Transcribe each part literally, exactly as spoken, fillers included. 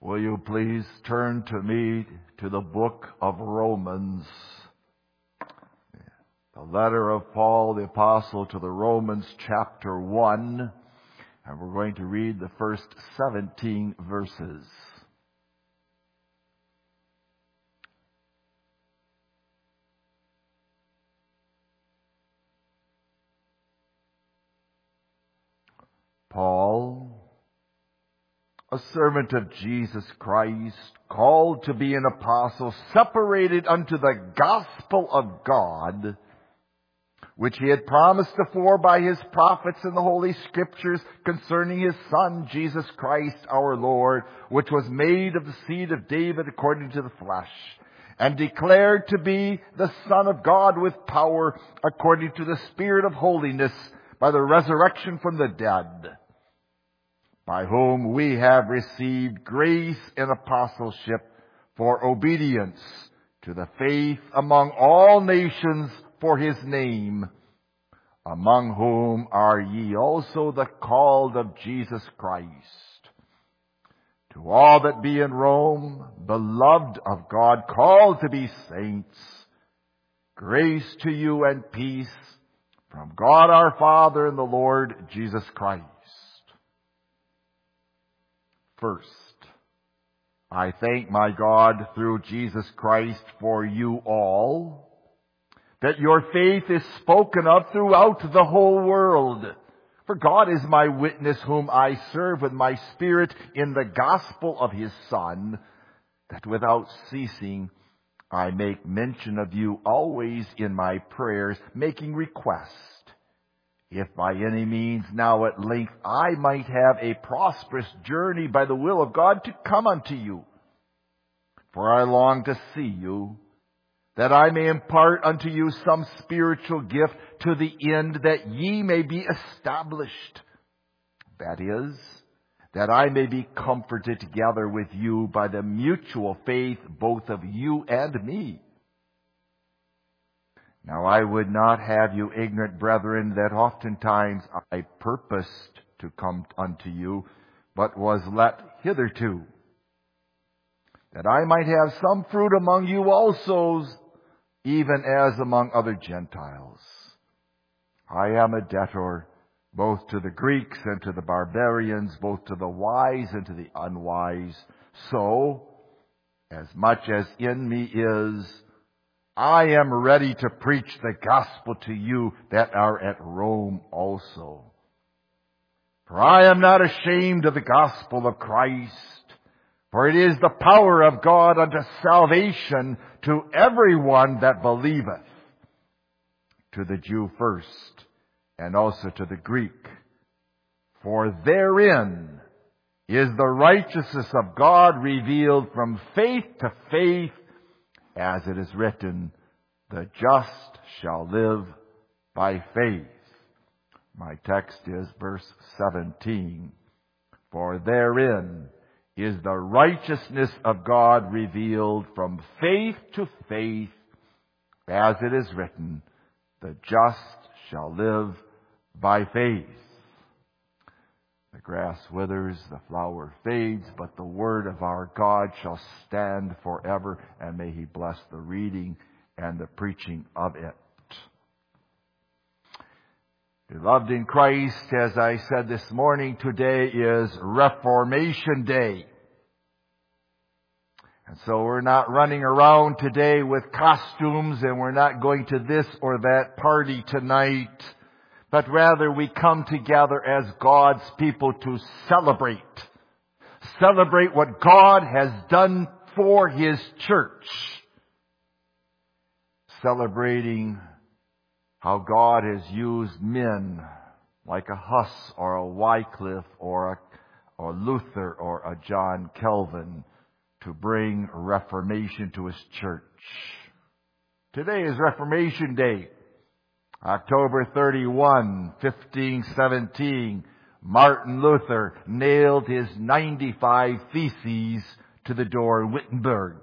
Will you please turn to me to the book of Romans, the letter of Paul the Apostle to the Romans, chapter one, and we're going to read the first seventeen verses. Paul, a servant of Jesus Christ, called to be an apostle, separated unto the gospel of God, which he had promised afore by his prophets in the Holy Scriptures concerning his Son, Jesus Christ our Lord, which was made of the seed of David according to the flesh, and declared to be the Son of God with power according to the Spirit of holiness by the resurrection from the dead, by whom we have received grace and apostleship for obedience to the faith among all nations for his name, among whom are ye also the called of Jesus Christ. To all that be in Rome, beloved of God, called to be saints, grace to you and peace from God our Father and the Lord Jesus Christ. First, I thank my God through Jesus Christ for you all, that your faith is spoken of throughout the whole world. For God is my witness, whom I serve with my spirit in the gospel of his Son, that without ceasing I make mention of you always in my prayers, making request, if by any means now at length I might have a prosperous journey by the will of God to come unto you. For I long to see you, that I may impart unto you some spiritual gift, to the end that ye may be established. That is, that I may be comforted together with you by the mutual faith both of you and me. Now I would not have you ignorant, brethren, that oftentimes I purposed to come unto you, but was let hitherto, that I might have some fruit among you also, even as among other Gentiles. I am a debtor both to the Greeks and to the barbarians, both to the wise and to the unwise. So, as much as in me is, I am ready to preach the gospel to you that are at Rome also. For I am not ashamed of the gospel of Christ, for it is the power of God unto salvation to everyone that believeth, to the Jew first, and also to the Greek. For therein is the righteousness of God revealed from faith to faith, as it is written, the just shall live by faith. My text is verse seventeen. For therein is the righteousness of God revealed from faith to faith, as it is written, the just shall live by faith. The grass withers, the flower fades, but the word of our God shall stand forever, and may he bless the reading and the preaching of it. Beloved in Christ, as I said this morning, today is Reformation Day. And so we're not running around today with costumes, and we're not going to this or that party tonight, but rather we come together as God's people to celebrate. Celebrate what God has done for his church. Celebrating how God has used men like a Huss or a Wycliffe or a or Luther or a John Calvin to bring Reformation to his church. Today is Reformation Day. October thirty-first, fifteen seventeen, Martin Luther nailed his ninety-five Theses to the door in Wittenberg.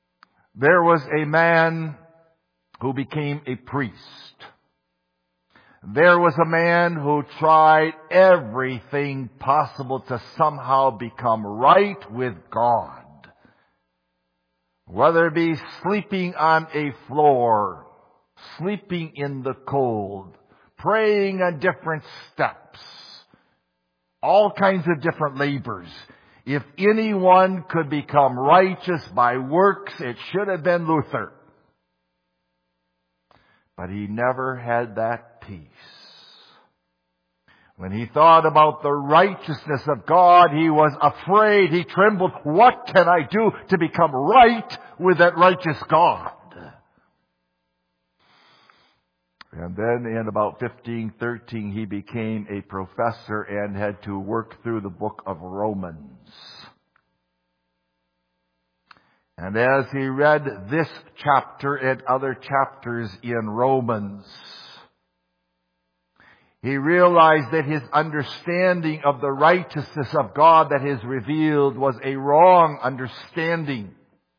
There was a man who became a priest. There was a man who tried everything possible to somehow become right with God. Whether it be sleeping on a floor, sleeping in the cold, praying on different steps, all kinds of different labors. If anyone could become righteous by works, it should have been Luther. But he never had that peace. When he thought about the righteousness of God, he was afraid. He trembled. What can I do to become right with that righteous God? And then in about fifteen thirteen, he became a professor and had to work through the book of Romans. And as he read this chapter and other chapters in Romans, he realized that his understanding of the righteousness of God that is revealed was a wrong understanding.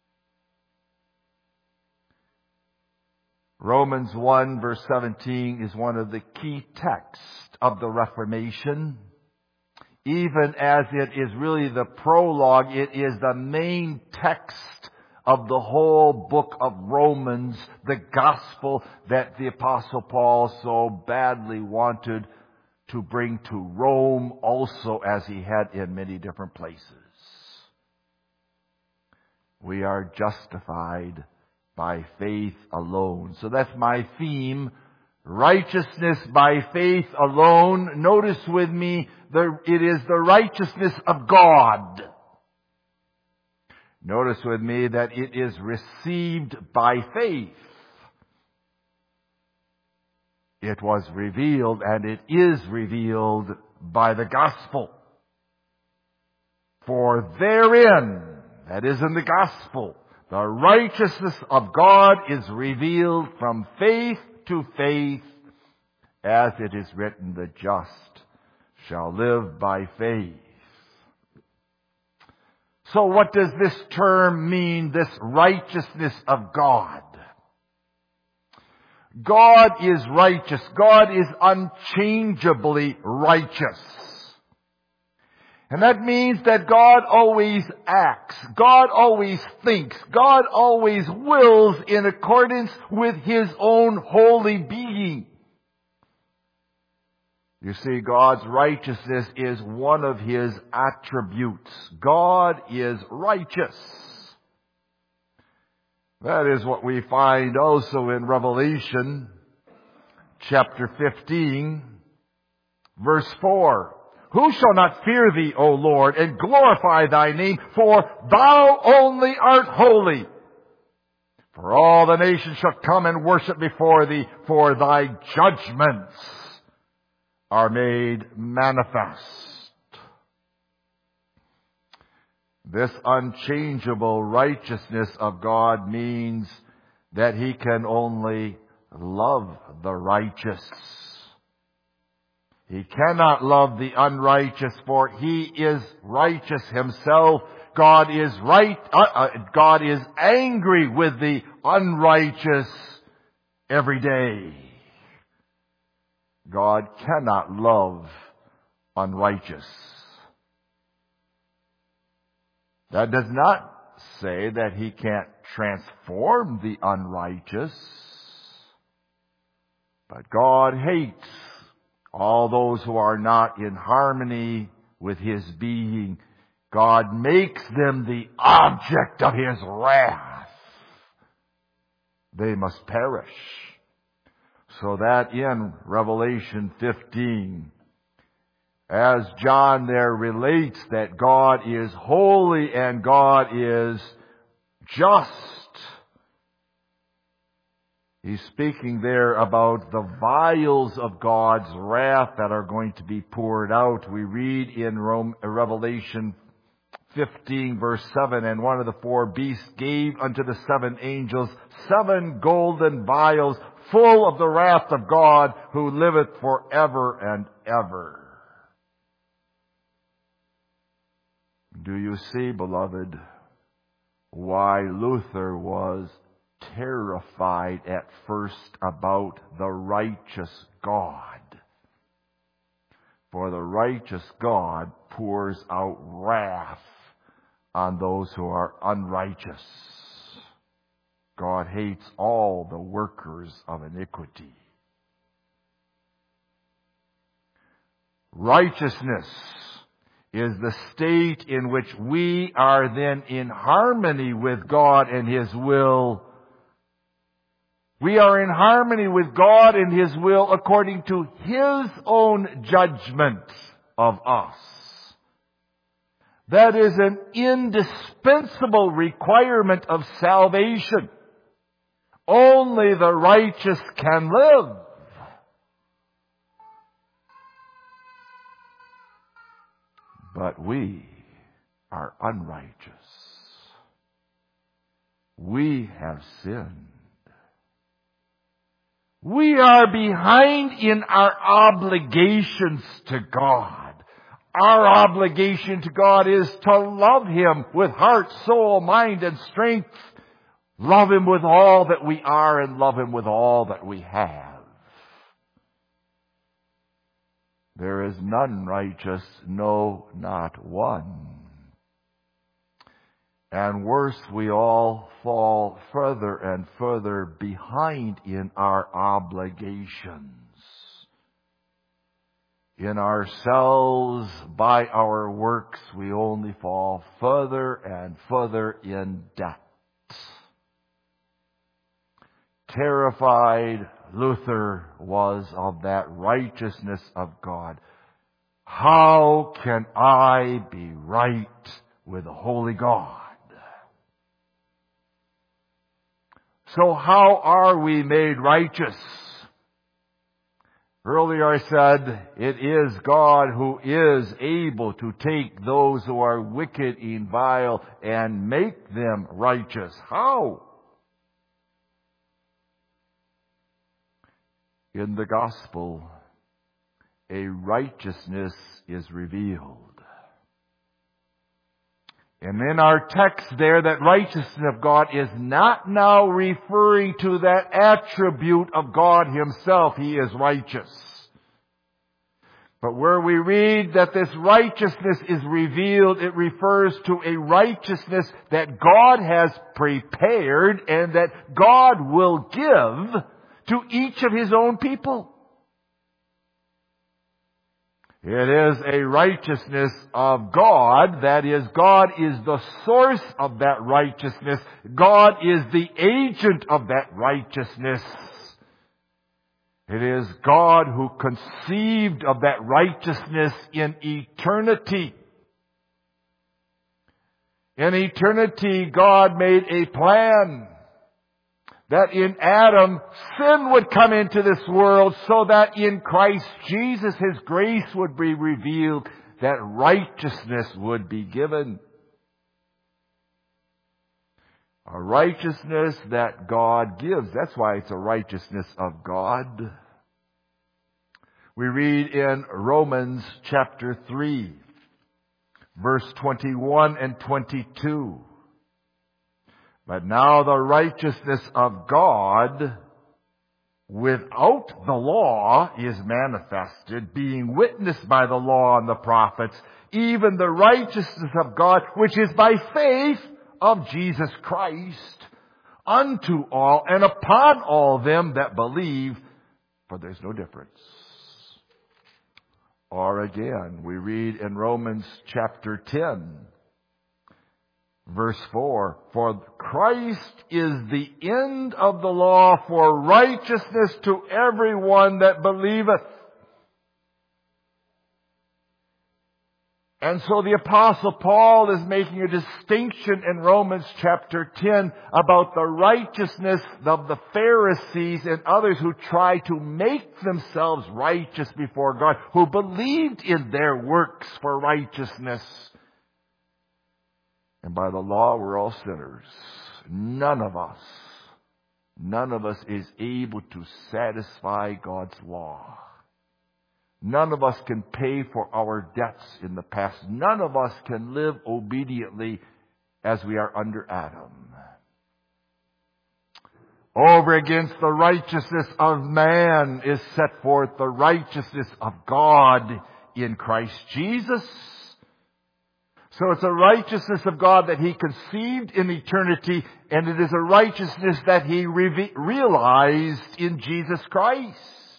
Romans one verse seventeen is one of the key texts of the Reformation. Even as it is really the prologue, it is the main text of the whole book of Romans, the gospel that the Apostle Paul so badly wanted to bring to Rome, also as he had in many different places. We are justified by faith alone. So that's my theme. Righteousness by faith alone. Notice with me, the, it is the righteousness of God. Notice with me that it is received by faith. It was revealed and it is revealed by the gospel. For therein, that is in the gospel, the righteousness of God is revealed from faith to faith, as it is written, the just shall live by faith. So what does this term mean, this righteousness of God? God is righteous. God is unchangeably righteous. And that means that God always acts. God always thinks. God always wills in accordance with His own holy being. You see, God's righteousness is one of His attributes. God is righteous. That is what we find also in Revelation chapter fifteen, verse four. Who shall not fear Thee, O Lord, and glorify Thy name? For Thou only art holy. For all the nations shall come and worship before Thee, for Thy judgments are made manifest. This unchangeable righteousness of God means that He can only love the righteous. He cannot love the unrighteous, for He is righteous Himself. God is right. Uh, uh, God is angry with the unrighteous every day. God cannot love unrighteous. That does not say that He can't transform the unrighteous. But God hates all those who are not in harmony with His being. God makes them the object of His wrath. They must perish. So that in Revelation fifteen, as John there relates that God is holy and God is just, he's speaking there about the vials of God's wrath that are going to be poured out. We read in Rome, Revelation fifteen verse seven, and one of the four beasts gave unto the seven angels seven golden vials full of the wrath of God, who liveth forever and ever. Do you see, beloved, why Luther was terrified at first about the righteous God. For the righteous God pours out wrath on those who are unrighteous. God hates all the workers of iniquity. Righteousness is the state in which we are then in harmony with God and His will. We are in harmony with God and His will according to His own judgment of us. That is an indispensable requirement of salvation. Only the righteous can live. But we are unrighteous. We have sinned. We are behind in our obligations to God. Our obligation to God is to love Him with heart, soul, mind, and strength. Love Him with all that we are and love Him with all that we have. There is none righteous, no, not one. And worse, we all fall further and further behind in our obligations. In ourselves, by our works, we only fall further and further in debt. Terrified, Luther was of that righteousness of God. How can I be right with a holy God? So how are we made righteous? Earlier I said, it is God who is able to take those who are wicked and vile and make them righteous. How? In the gospel, a righteousness is revealed. And in our text there, that righteousness of God is not now referring to that attribute of God Himself. He is righteous. But where we read that this righteousness is revealed, it refers to a righteousness that God has prepared and that God will give to each of His own people. It is a righteousness of God. That is, God is the source of that righteousness. God is the agent of that righteousness. It is God who conceived of that righteousness in eternity. In eternity, God made a plan that in Adam, sin would come into this world so that in Christ Jesus, His grace would be revealed, that righteousness would be given. A righteousness that God gives. That's why it's a righteousness of God. We read in Romans chapter three, verse twenty-one and twenty-two. But now the righteousness of God without the law is manifested, being witnessed by the law and the prophets, even the righteousness of God, which is by faith of Jesus Christ, unto all and upon all them that believe, for there's no difference. Or again, we read in Romans chapter ten, verse four, for Christ is the end of the law for righteousness to everyone that believeth. And so the Apostle Paul is making a distinction in Romans chapter ten about the righteousness of the Pharisees and others who try to make themselves righteous before God, who believed in their works for righteousness. And by the law, we're all sinners. None of us, none of us is able to satisfy God's law. None of us can pay for our debts in the past. None of us can live obediently as we are under Adam. Over against the righteousness of man is set forth the righteousness of God in Christ Jesus. So it's a righteousness of God that He conceived in eternity, and it is a righteousness that He re- realized in Jesus Christ.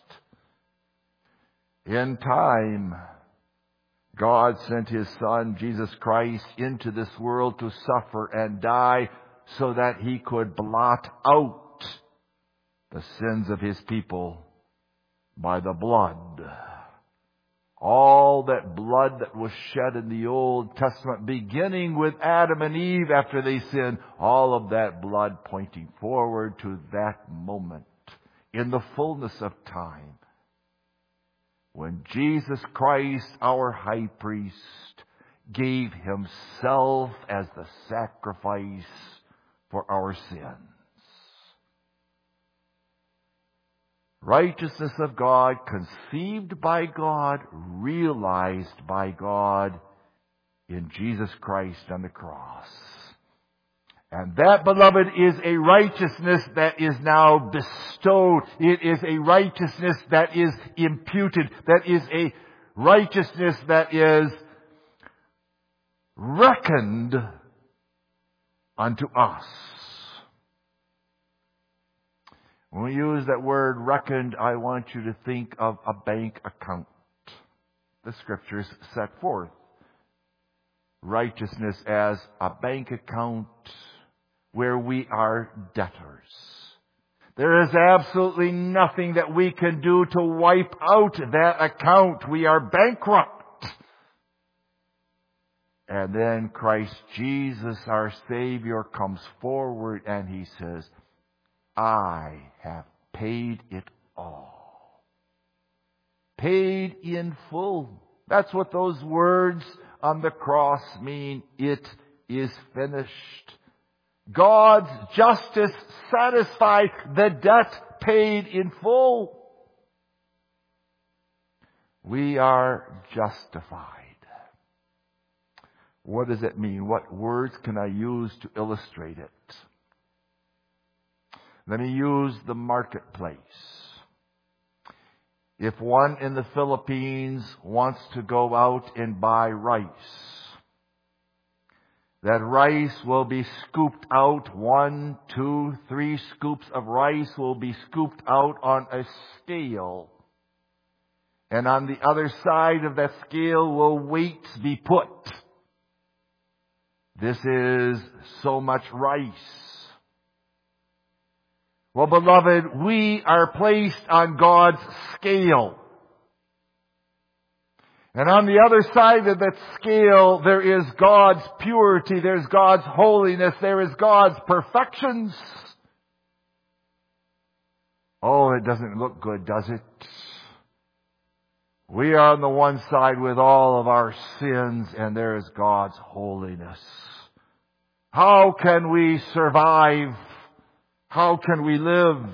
In time, God sent His Son, Jesus Christ, into this world to suffer and die so that He could blot out the sins of His people by the blood. All that blood that was shed in the Old Testament, beginning with Adam and Eve after they sinned, all of that blood pointing forward to that moment in the fullness of time when Jesus Christ, our high priest, gave Himself as the sacrifice for our sins. Righteousness of God, conceived by God, realized by God in Jesus Christ on the cross. And that, beloved, is a righteousness that is now bestowed. It is a righteousness that is imputed. That is a righteousness that is reckoned unto us. When we use that word reckoned, I want you to think of a bank account. The Scriptures set forth righteousness as a bank account where we are debtors. There is absolutely nothing that we can do to wipe out that account. We are bankrupt. And then Christ Jesus, our Savior, comes forward and He says, I have paid it all. Paid in full. That's what those words on the cross mean. It is finished. God's justice satisfied, the debt paid in full. We are justified. What does it mean? What words can I use to illustrate it? Let me use the marketplace. If one in the Philippines wants to go out and buy rice, that rice will be scooped out. One, two, three scoops of rice will be scooped out on a scale. And on the other side of that scale will weights be put. This is so much rice. Well, beloved, we are placed on God's scale. And on the other side of that scale, there is God's purity, there's God's holiness, there is God's perfections. Oh, it doesn't look good, does it? We are on the one side with all of our sins, and there is God's holiness. How can we survive? How can we live?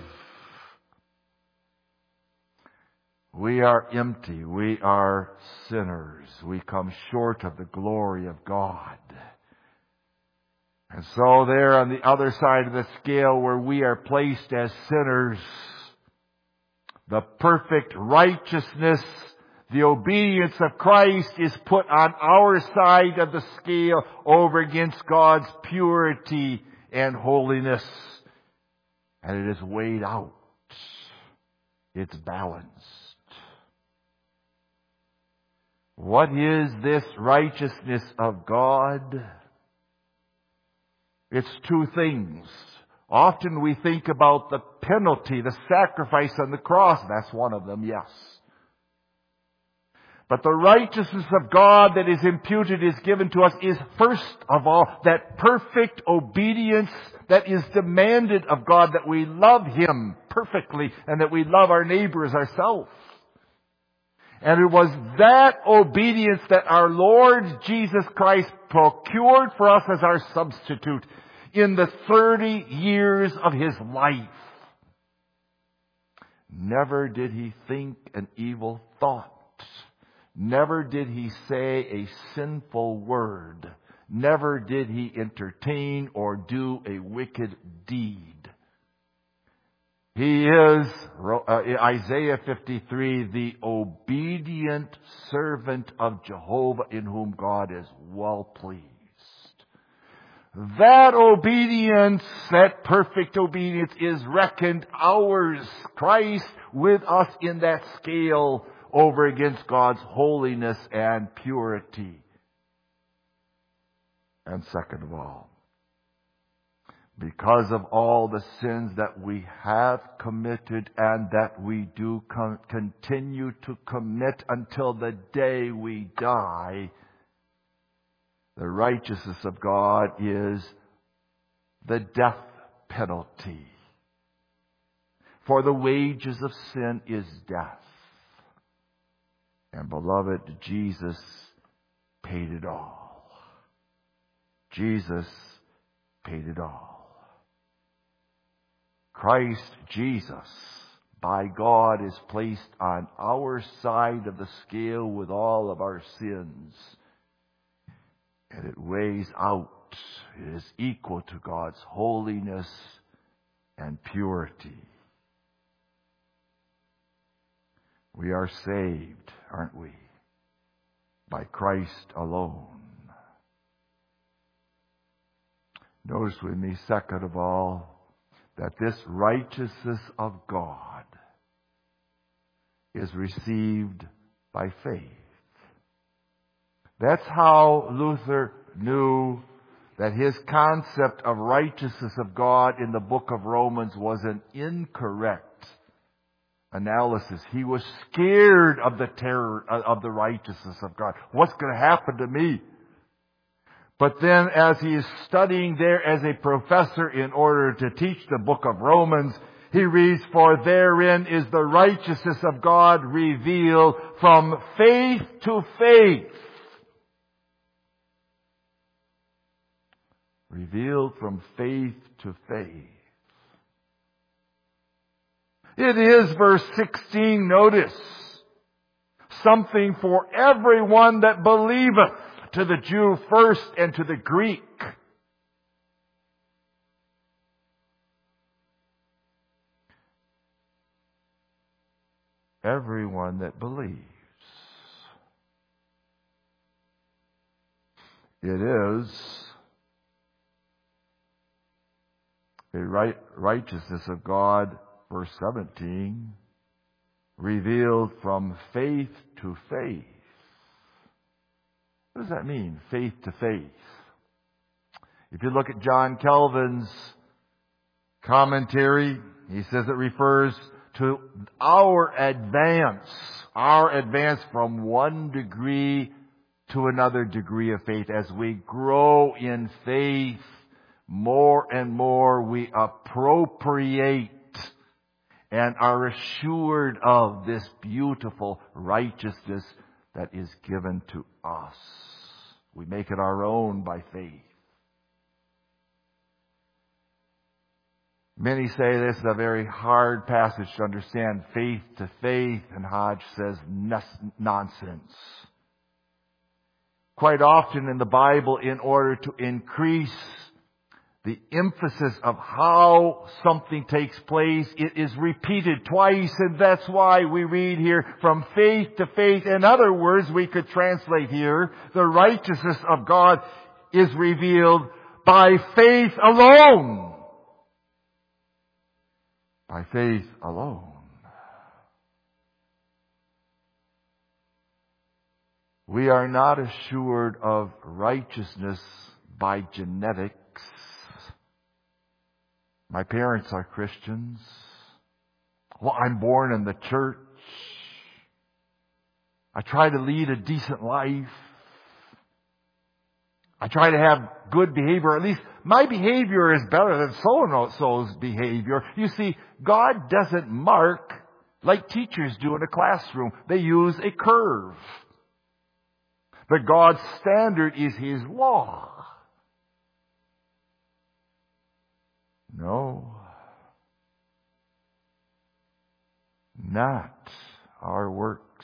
We are empty. We are sinners. We come short of the glory of God. And so there on the other side of the scale where we are placed as sinners, the perfect righteousness, the obedience of Christ is put on our side of the scale over against God's purity and holiness. And it is weighed out. It's balanced. What is this righteousness of God? It's two things. Often we think about the penalty, the sacrifice on the cross. That's one of them, yes. But the righteousness of God that is imputed, is given to us, is first of all that perfect obedience that is demanded of God, that we love Him perfectly and that we love our neighbor as ourselves. And it was that obedience that our Lord Jesus Christ procured for us as our substitute in the thirty years of His life. Never did He think an evil thought. Never did He say a sinful word. Never did He entertain or do a wicked deed. He is, uh, Isaiah fifty-three, the obedient servant of Jehovah in whom God is well pleased. That obedience, that perfect obedience is reckoned ours. Christ with us in that scale over against God's holiness and purity. And second of all, because of all the sins that we have committed and that we do con- continue to commit until the day we die, the righteousness of God is the death penalty. For the wages of sin is death. And beloved, Jesus paid it all. Jesus paid it all. Christ Jesus, by God, is placed on our side of the scale with all of our sins. And it weighs out. It is equal to God's holiness and purity. We are saved, aren't we? By Christ alone. Notice with me, second of all, that this righteousness of God is received by faith. That's how Luther knew that his concept of righteousness of God in the book of Romans was an incorrect analysis. He was scared of the terror of the righteousness of God. What's going to happen to me? But then as he is studying there as a professor in order to teach the book of Romans, he reads, "For therein is the righteousness of God revealed from faith to faith." Revealed from faith to faith. It is, verse sixteen, notice, something for everyone that believeth. To the Jew first and to the Greek. Everyone that believes. It is a right, righteousness of God, verse seventeen, revealed from faith to faith. What does that mean, faith to faith? If you look at John Calvin's commentary, he says it refers to our advance, our advance from one degree to another degree of faith. As we grow in faith, more and more we appropriate and are assured of this beautiful righteousness that is given to us. We make it our own by faith. Many say this is a very hard passage to understand, faith to faith, and Hodge says nonsense. Quite often in the Bible, in order to increase the emphasis of how something takes place, it is repeated twice, and that's why we read here from faith to faith. In other words, we could translate here, the righteousness of God is revealed by faith alone. By faith alone. We are not assured of righteousness by genetics. My parents are Christians. Well, I'm born in the church. I try to lead a decent life. I try to have good behavior. At least my behavior is better than so-and-so's behavior. You see, God doesn't mark like teachers do in a classroom. They use a curve. But God's standard is His law. No. Not our works,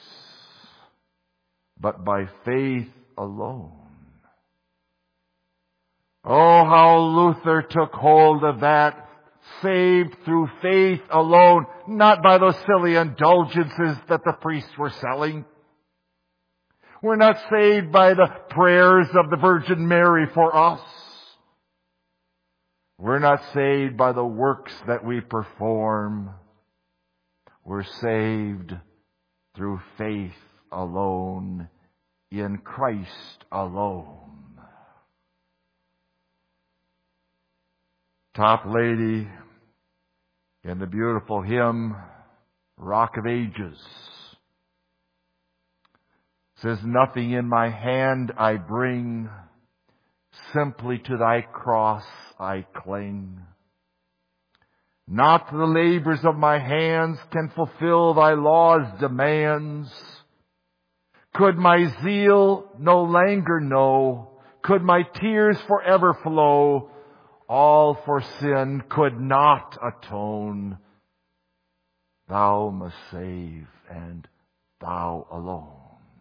but by faith alone. Oh, how Luther took hold of that saved through faith alone, not by those silly indulgences that the priests were selling. We're not saved by the prayers of the Virgin Mary for us. We're not saved by the works that we perform. We're saved through faith alone, in Christ alone. Top lady in the beautiful hymn, Rock of Ages, says, nothing in my hand I bring, simply to thy cross I cling. Not the labors of my hands can fulfill thy law's demands. Could my zeal no languor know, could my tears forever flow, all for sin could not atone. Thou must save, and thou alone.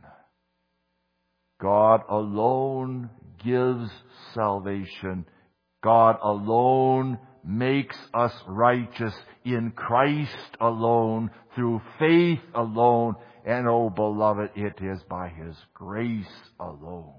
God alone gives salvation. God alone makes us righteous, in Christ alone, through faith alone. And, oh beloved, it is by His grace alone.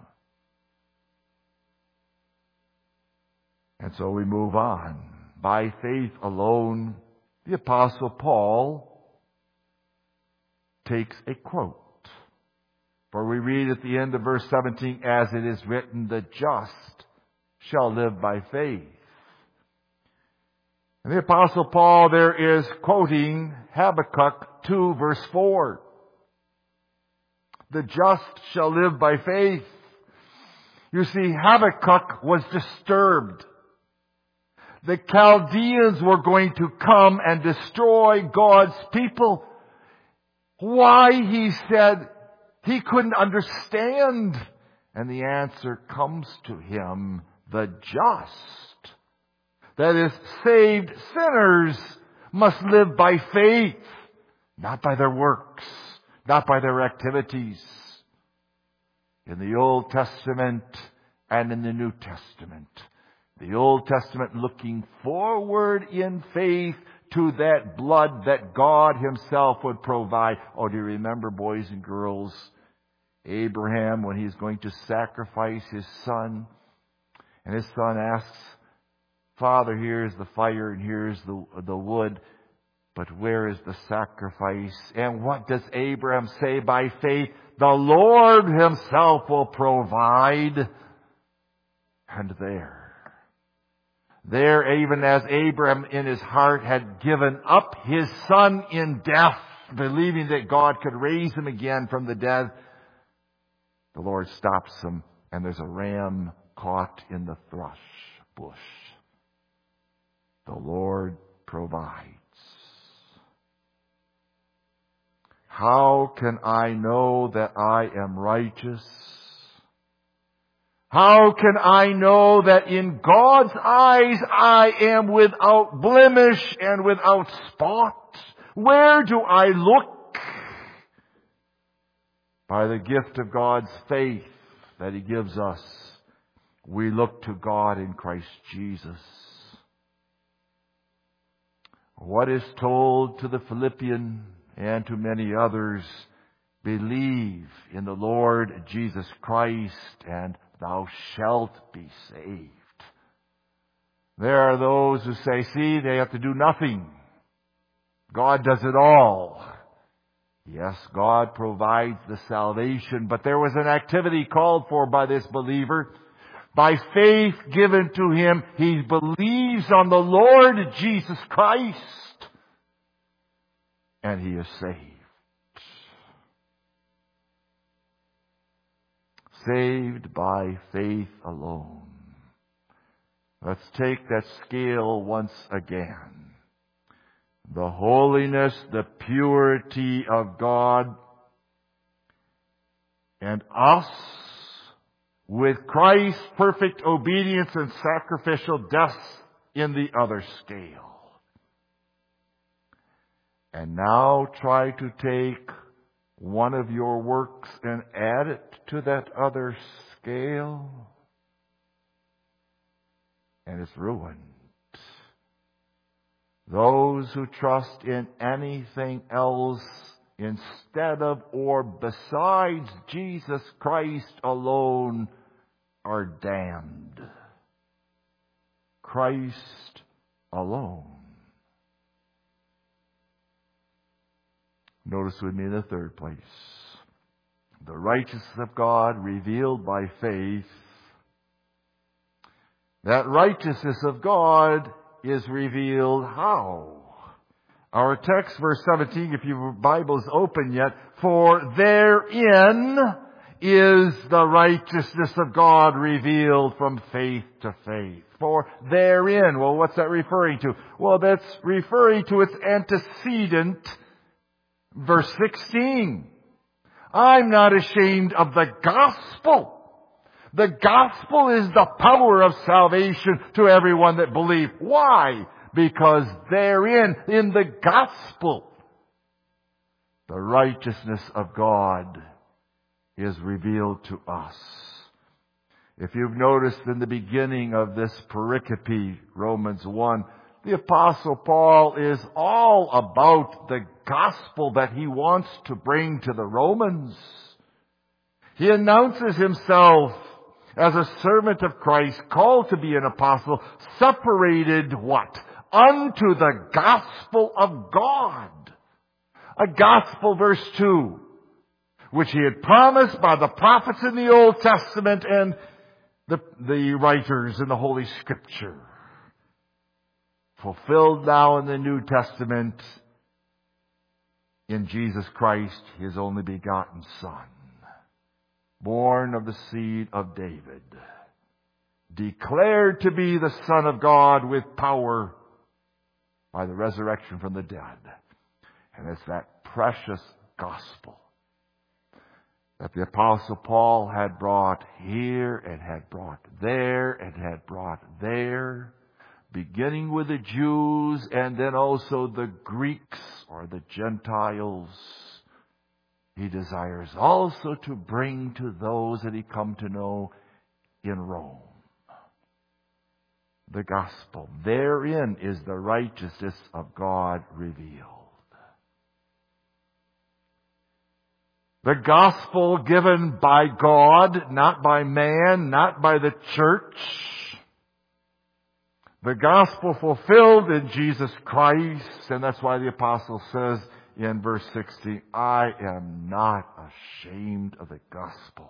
And so we move on. By faith alone, the Apostle Paul takes a quote. For we read at the end of verse seventeen, as it is written, the just shall live by faith. And the Apostle Paul there is quoting Habakkuk two, verse four. The just shall live by faith. You see, Habakkuk was disturbed. The Chaldeans were going to come and destroy God's people. Why, he said, he couldn't understand. And the answer comes to him, the just, that is, saved sinners, must live by faith, not by their works, not by their activities. In the Old Testament and in the New Testament, the Old Testament looking forward in faith to that blood that God Himself would provide. Oh, do you remember, boys and girls, Abraham, when he's going to sacrifice his son, and his son asks, Father, here's the fire and here's the, the wood, but where is the sacrifice? And what does Abraham say by faith? The Lord Himself will provide. And there, there even as Abraham in his heart had given up his son in death, believing that God could raise him again from the dead, the Lord stops him, and there's a ram caught in the thrush bush. The Lord provides. How can I know that I am righteous? How can I know that in God's eyes I am without blemish and without spot? Where do I look? By the gift of God's faith that He gives us, we look to God in Christ Jesus. What is told to the Philippian and to many others, believe in the Lord Jesus Christ and thou shalt be saved. There are those who say, see, they have to do nothing. God does it all. Yes, God provides the salvation, but there was an activity called for by this believer. By faith given to him, he believes on the Lord Jesus Christ, and he is saved. Saved by faith alone. Let's take that scale once again. The holiness, the purity of God, and us with Christ's perfect obedience and sacrificial death in the other scale. And now try to take one of your works and add it to that other scale, and it's ruined. Those who trust in anything else instead of or besides Jesus Christ alone are damned. Christ alone. Notice with me in the third place. The righteousness of God revealed by faith. That righteousness of God is revealed how? Our text, verse seventeen, if your Bible's open yet, for therein is the righteousness of God revealed from faith to faith. For therein, well, what's that referring to? Well, that's referring to its antecedent, verse sixteen. I'm not ashamed of the gospel. The gospel is the power of salvation to everyone that believes. Why? Because therein, in the gospel, the righteousness of God is revealed to us. If you've noticed in the beginning of this pericope, Romans one, the Apostle Paul is all about the gospel that he wants to bring to the Romans. He announces himself as a servant of Christ, called to be an apostle, separated what? Unto the gospel of God. A gospel, verse two, which he had promised by the prophets in the Old Testament and the, the writers in the Holy Scripture. Fulfilled now in the New Testament in Jesus Christ, His only begotten Son, born of the seed of David, declared to be the Son of God with power by the resurrection from the dead. And it's that precious gospel that the Apostle Paul had brought here and had brought there and had brought there, beginning with the Jews and then also the Greeks or the Gentiles. He desires also to bring to those that he come to know in Rome. The gospel. Therein is the righteousness of God revealed. The gospel given by God, not by man, not by the church. The gospel fulfilled in Jesus Christ. And that's why the apostle says in verse sixteen, I am not ashamed of the gospel.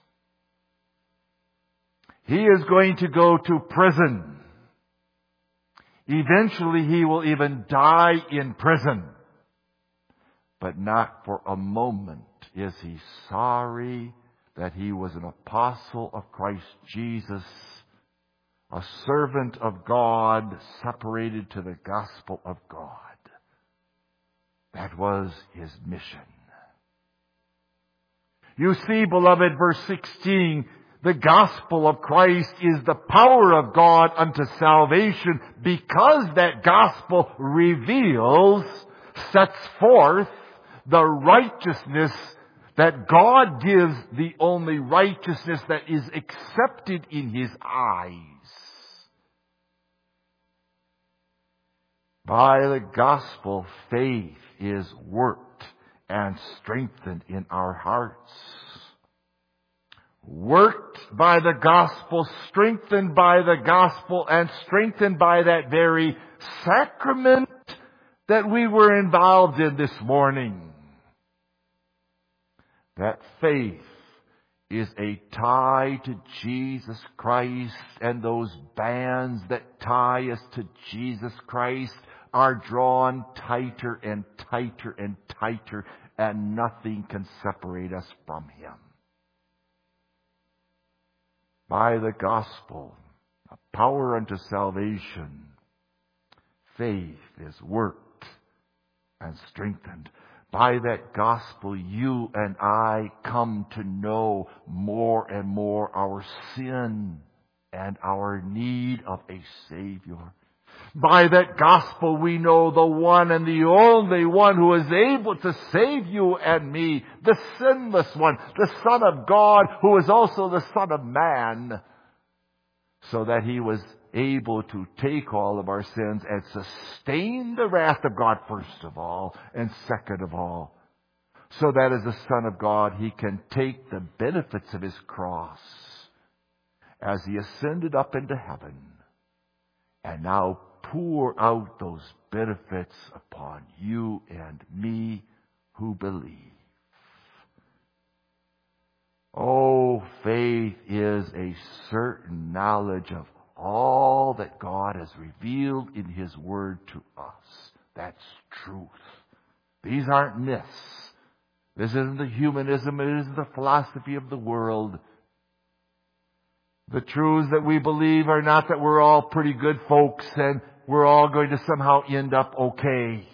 He is going to go to prison. Eventually he will even die in prison. But not for a moment is he sorry that he was an apostle of Christ Jesus, a servant of God, separated to the gospel of God. That was his mission. You see, beloved, verse sixteen, the gospel of Christ is the power of God unto salvation, because that gospel reveals, sets forth the righteousness that God gives, the only righteousness that is accepted in His eyes. By the gospel, faith is worked and strengthened in our hearts. Worked by the gospel, strengthened by the gospel, and strengthened by that very sacrament that we were involved in this morning. That faith is a tie to Jesus Christ, and those bands that tie us to Jesus Christ are drawn tighter and tighter and tighter, and nothing can separate us from Him. By the gospel, a power unto salvation, faith is worked and strengthened. By that gospel, you and I come to know more and more our sin and our need of a Savior. By that gospel, we know the one and the only one who is able to save you and me, the sinless one, the Son of God, who is also the Son of Man, so that He was able to take all of our sins and sustain the wrath of God first of all, and second of all, so that as the Son of God, He can take the benefits of His cross as He ascended up into heaven and now pour out those benefits upon you and me who believe. Oh, faith is a certain knowledge of all that God has revealed in His Word to us. That's truth. These aren't myths. This isn't the humanism. It isn't the philosophy of the world. The truths that we believe are not that we're all pretty good folks and we're all going to somehow end up okay.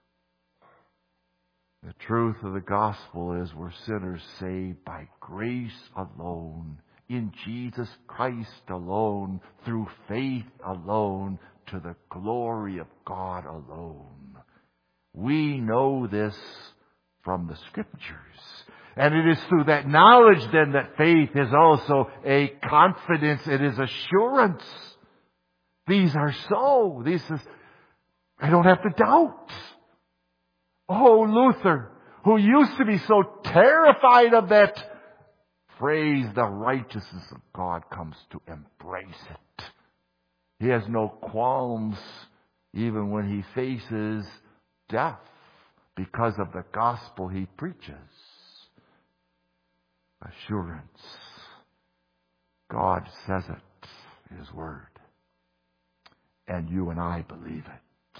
The truth of the gospel is we're sinners saved by grace alone, in Jesus Christ alone, through faith alone, to the glory of God alone. We know this from the Scriptures. And it is through that knowledge then that faith is also a confidence. It is assurance. These are so. This is, I don't have to doubt. Oh, Luther, who used to be so terrified of that phrase, the righteousness of God, comes to embrace it. He has no qualms even when he faces death because of the gospel he preaches. Assurance. God says it in His Word. And you and I believe it.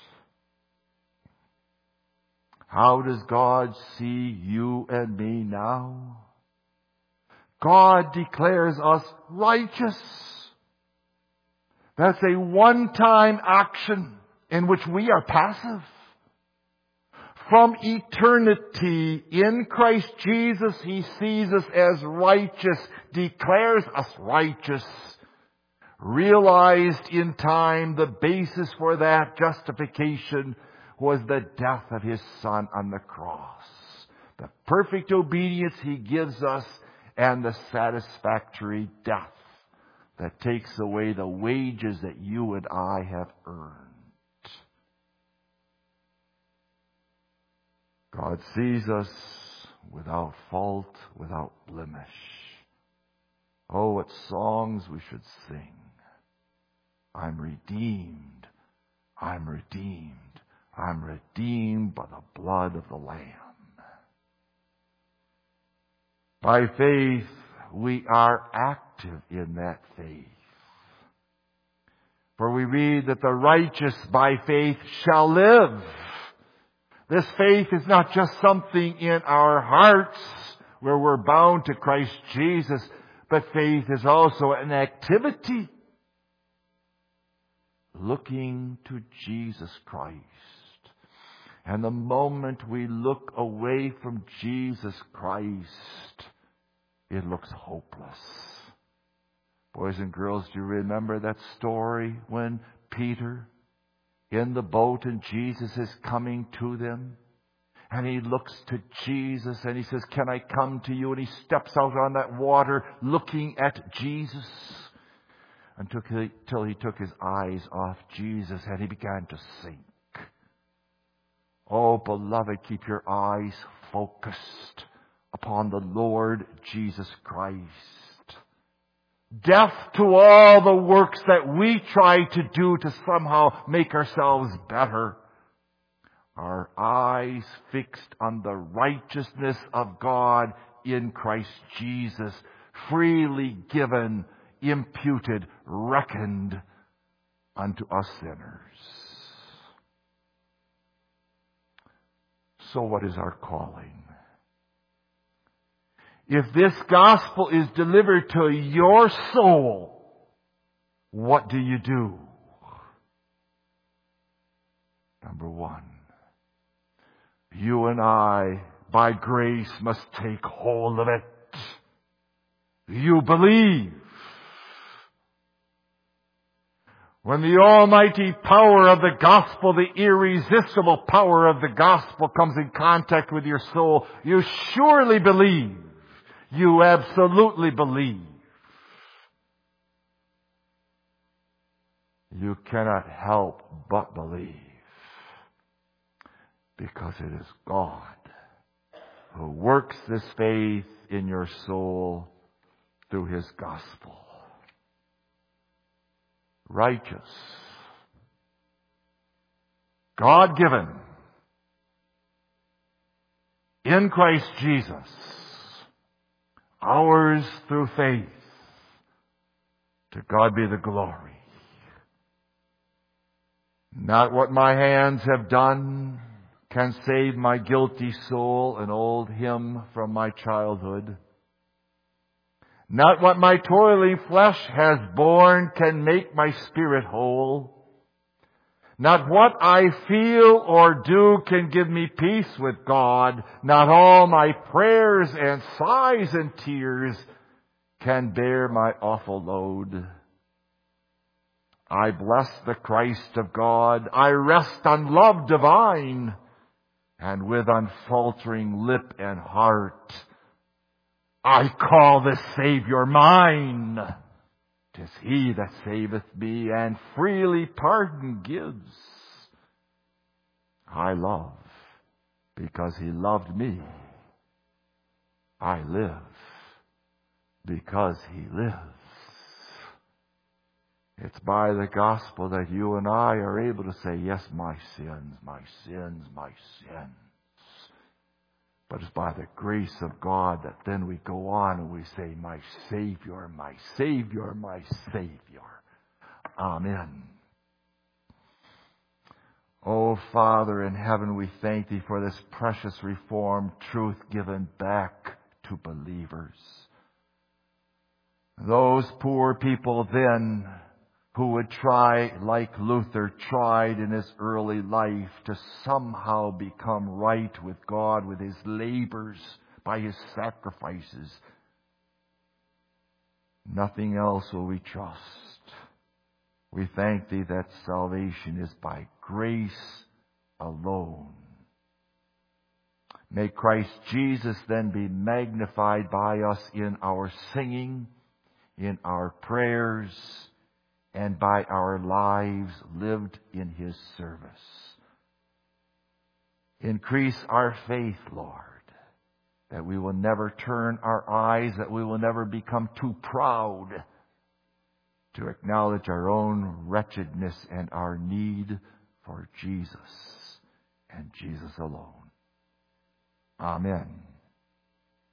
How does God see you and me now? God declares us righteous. That's a one-time action in which we are passive. From eternity, in Christ Jesus, He sees us as righteous, declares us righteous. Realized in time, the basis for that justification was the death of His Son on the cross. The perfect obedience He gives us and the satisfactory death that takes away the wages that you and I have earned. God sees us without fault, without blemish. Oh, what songs we should sing. I'm redeemed. I'm redeemed. I'm redeemed by the blood of the Lamb. By faith, we are active in that faith. For we read that the righteous by faith shall live. This faith is not just something in our hearts where we're bound to Christ Jesus, but faith is also an activity looking to Jesus Christ. And the moment we look away from Jesus Christ, it looks hopeless. Boys and girls, do you remember that story when Peter in the boat and Jesus is coming to them? And he looks to Jesus and he says, "Can I come to you?" And he steps out on that water looking at Jesus until he took his eyes off Jesus and he began to sink. Oh, beloved, keep your eyes focused upon the Lord Jesus Christ. Deaf to all the works that we try to do to somehow make ourselves better. Our eyes fixed on the righteousness of God in Christ Jesus, freely given, imputed, reckoned unto us sinners. So what is our calling? If this gospel is delivered to your soul, what do you do? Number one, you and I, by grace, must take hold of it. You believe. When the almighty power of the gospel, the irresistible power of the gospel comes in contact with your soul, you surely believe. You absolutely believe. you cannot help but believe, because it is God who works this faith in your soul through His gospel. Righteous, God-given, in Christ Jesus, ours through faith. To God be the glory. Not what my hands have done can save my guilty soul, an old hymn from my childhood. Not what my toiling flesh has borne can make my spirit whole. Not what I feel or do can give me peace with God. Not all my prayers and sighs and tears can bear my awful load. I bless the Christ of God. I rest on love divine. And with unfaltering lip and heart, I call the Savior mine. 'Tis He that saveth me and freely pardon gives. I love because He loved me. I live because He lives. It's by the gospel that you and I are able to say, yes, my sins, my sins, my sins. But it's by the grace of God that then we go on and we say, my Savior, my Savior, my Savior. Amen. Oh, Father in heaven, we thank Thee for this precious Reformed truth given back to believers. Those poor people then who would try, like Luther tried in his early life, to somehow become right with God with his labors, by his sacrifices. Nothing else will we trust. We thank Thee that salvation is by grace alone. May Christ Jesus then be magnified by us in our singing, in our prayers, and by our lives lived in His service. Increase our faith, Lord, that we will never turn our eyes, that we will never become too proud to acknowledge our own wretchedness and our need for Jesus and Jesus alone. Amen.